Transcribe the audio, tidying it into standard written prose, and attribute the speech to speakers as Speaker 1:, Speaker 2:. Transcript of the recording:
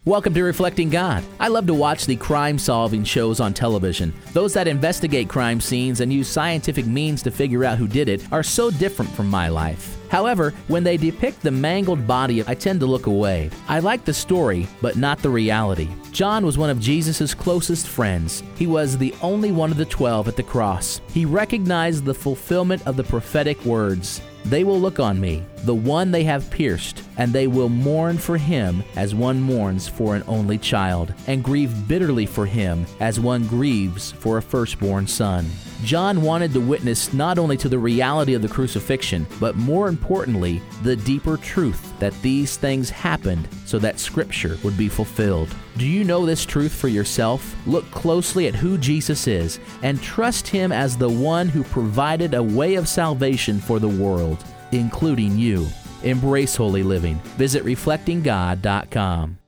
Speaker 1: Welcome to Reflecting God. I love to watch the crime-solving shows on television. Those that investigate crime scenes and use scientific means to figure out who did it are so different from my life. However, when they depict the mangled body, I tend to look away. I like the story, but not the reality. John was one of Jesus' closest friends. He was the only one of the 12 at the cross. He recognized the fulfillment of the prophetic words, "They will look on me, the one they have pierced, and they will mourn for him as one mourns for an only child, and grieve bitterly for him as one grieves for a firstborn son." John wanted to witness not only to the reality of the crucifixion, but more importantly, the deeper truth that these things happened so that Scripture would be fulfilled. Do you know this truth for yourself? Look closely at who Jesus is and trust Him as the one who provided a way of salvation for the world, including you. Embrace holy living. Visit reflectinggod.com.